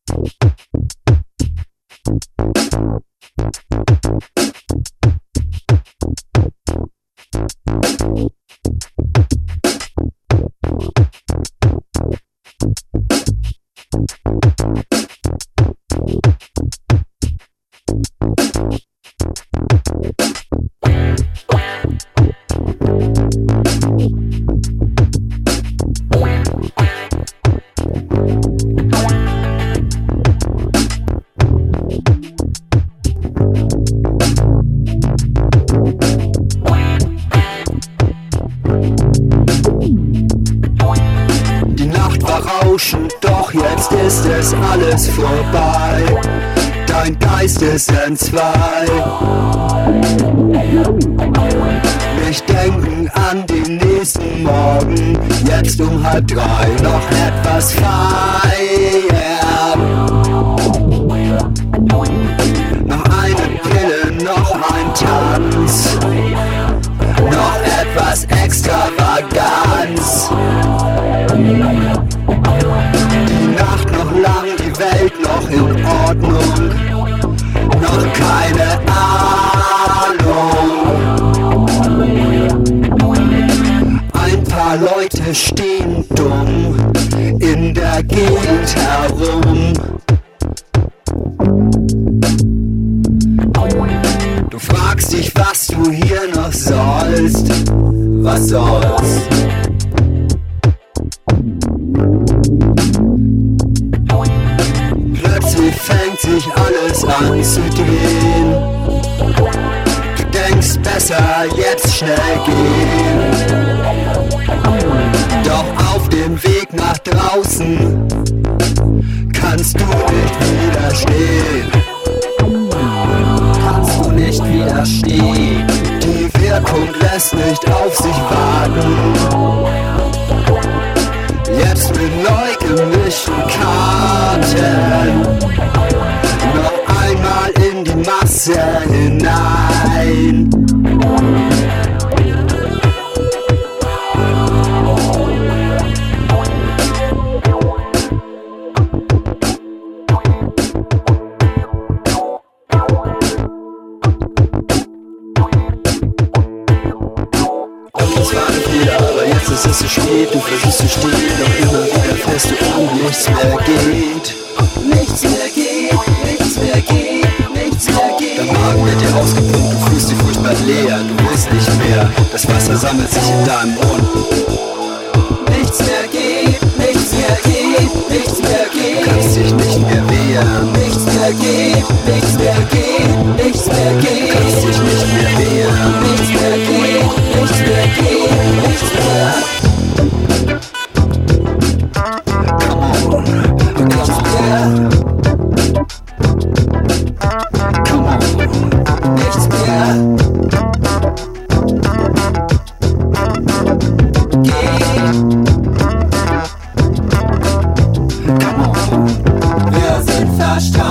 Doch jetzt ist es alles vorbei, dein Geist ist entzwei. Nicht denken an den nächsten Morgen, jetzt um 2:30 noch etwas feiern. Noch eine Pille, noch ein Tanz, noch etwas Extravaganz. Die Nacht noch lang, die Welt noch in Ordnung, noch keine Ahnung. Ein paar Leute stehen dumm in der Gegend herum. Du fragst dich, was du hier noch sollst. Was soll's? Plötzlich fängt sich alles an zu drehen. Du denkst, besser jetzt schnell gehen. Doch auf dem Weg nach draußen kannst du nicht widerstehen. Kannst du nicht widerstehen. Die Wirkung lässt nicht auf sich warten. Jetzt mit neu gemischten Karten noch einmal in die Masse hinein. Das war ein Fehler, aber jetzt ist es zu spät. Du versuchst zu stehen, doch immer wieder fährst du an. Nichts mehr geht, nichts mehr geht, nichts mehr geht, nichts mehr geht. Dein Magen wird dir ausgepumpt, du fühlst dich furchtbar leer. Du willst nicht mehr, das Wasser sammelt sich in deinem Mund. Nichts mehr geht, nichts mehr geht, nichts mehr geht. Du kannst dich nicht mehr wehren. Nichts mehr geht, nichts mehr geht, nichts mehr geht. Du kannst dich nicht mehr wehren. Nichts mehr geht, nichts mehr geht, nichts mehr. Come on, nichts mehr. Come on, nichts mehr. Geht. Come on, wir sind verstanden.